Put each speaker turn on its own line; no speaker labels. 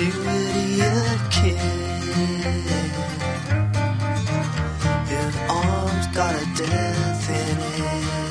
Still idiot kid. His arms got a death in it.